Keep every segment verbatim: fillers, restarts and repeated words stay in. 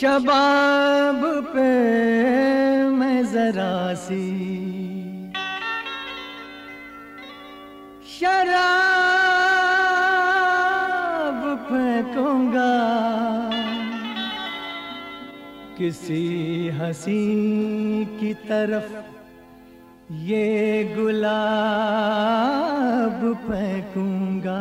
शबाब पे मैं जरा सी शराब फेंकूंगा, किसी हंसी की तरफ ये गुलाब फेंकूंगा।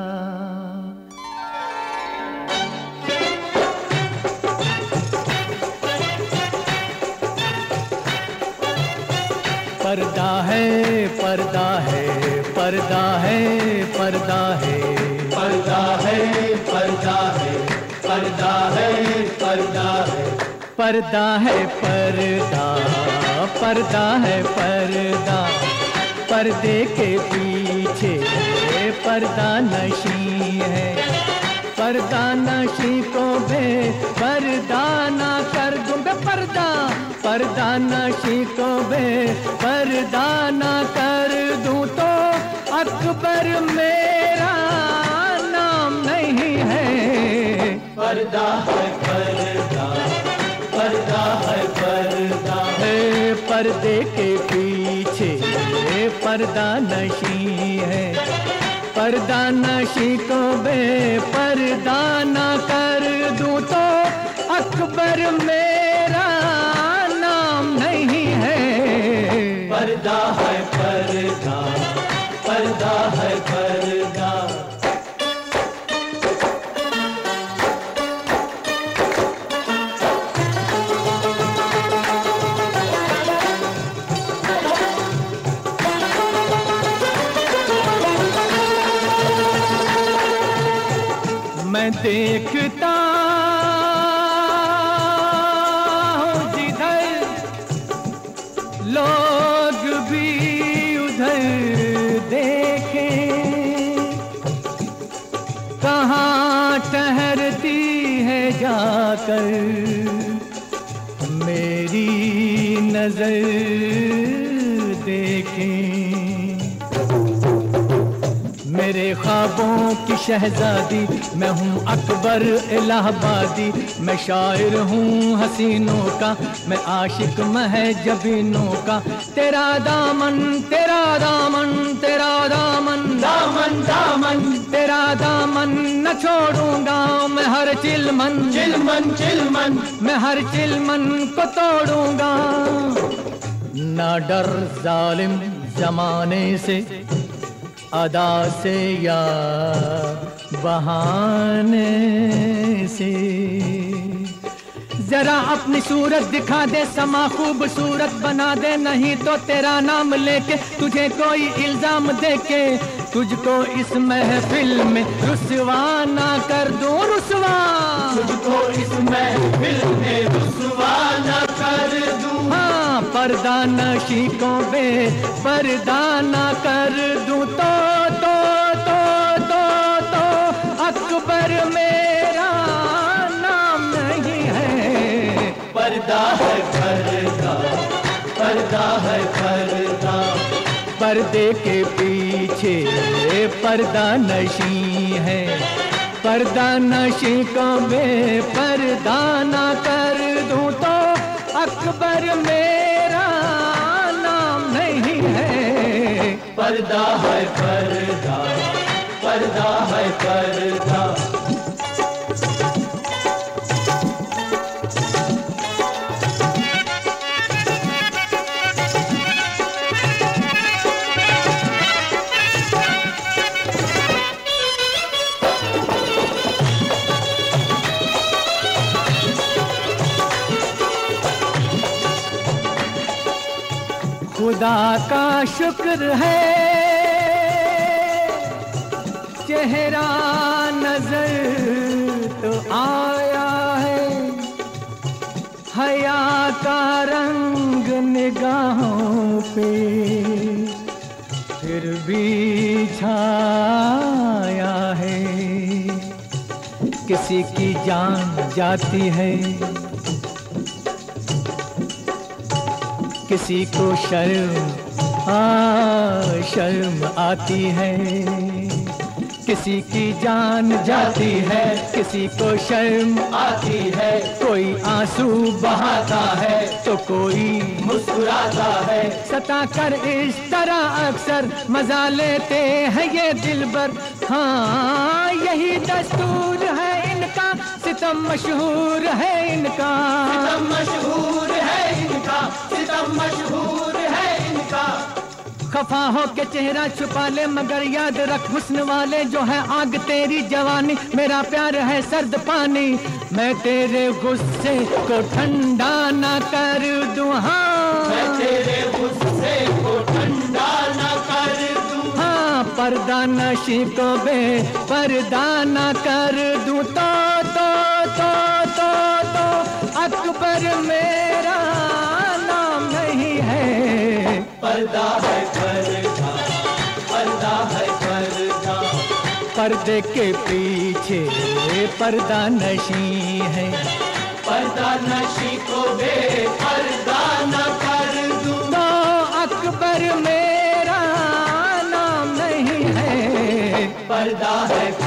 पर्दा है पर्दा है पर्दा है पर्दा है पर्दा है पर्दा है पर्दा है पर्दा है पर्दा है पर्दा पर्दा है पर्दा, पर्दे के पीछे पर्दा नशी है। पर्दा नशी को बे पर्दा ना कर दूं बे पर्दा, पर्दा नशी को बे पर्दा ना कर दूं तो अकबर मेरा नाम नहीं है। पर्दा है पर्दा पर्दा है पर्दा है, पर्दे के पीछे पर्दा नशी है। पर्दा नशी को बे पर्दा ना कर दूं तो अकबर मेरा नाम नहीं है। पर्दा है पर्दा पर्दा है पर्दा। मैं देखता हूँ जिधर लोग भी उधर देखें, कहाँ ठहरती है जाकर मेरी नजर देखें। मेरे ख्वाबों की शहजादी मैं हूँ अकबर इलाहाबादी। मैं शायर हूँ हसीनों का, मैं आशिक महजबीनों का। तेरा दामन तेरा दामन तेरा दामन दामन दामन तेरा दामन न छोड़ूंगा मैं हर चिलमन चिलमन चिलमन मैं हर चिलमन को तोड़ूंगा। ना डर जालिम जमाने से, अदा से या बहाने से। जरा अपनी सूरत दिखा दे, समा खूबसूरत बना दे, नहीं तो तेरा नाम लेके तुझे कोई इल्जाम देके तुझको इस महफिल में रुसवा ना कर दूं रुसवा। तुझको इस महफिल में रुसवा ना कर दूं। हाँ, पर्दा नशी को बे पर्दा ना कर दूं तो तो तो तो तो अकबर मेरा नाम नहीं है। पर्दा है पर्दा पर्दा है पर्दा। पर्दे के पीछे पर्दा नशी है। पर्दा नशी को बे पर्दा ना कर दूं तो अकबर मेरा नाम नहीं है। पर्दा है पर्दा पर्दा है पर्दा। खुदा का शुक्र है चेहरा नजर तो आया है। हया का रंग निगाहों पे फिर भी छाया है। किसी की जान जाती है, किसी को शर्म आ शर्म आती है। किसी की जान जाती है, किसी को शर्म आती है, कोई आंसू बहाता है तो कोई मुस्कुराता है। सता कर इस तरह अक्सर मजा लेते हैं ये दिलबर। हाँ यही दस्तूर है इनका, सितम मशहूर है इनका, सितम मशहूर है इनका, सितम मशहूर है इनका। खफा हो के चेहरा छुपा ले मगर याद रख हुस्न वाले जो है आग तेरी जवानी, मेरा प्यार है सर्द पानी, मैं तेरे गुस्से को ठंडा ना कर दूं। हाँ मैं तेरे गुस्से को ठंडा ना कर दूं। हाँ पर्दा नशी को बे पर्दा ना कर दूं। तो तो तो तो तो अकबर मेरा नाम नहीं है, पर्दा है पर्दा, पर्दा है पर्दा। पर्दे के पीछे पर्दा नशी है, पर्दा नशी को बे पर्दा न कर दूं। तो अकबर मेरा नाम नहीं है, पर्दा है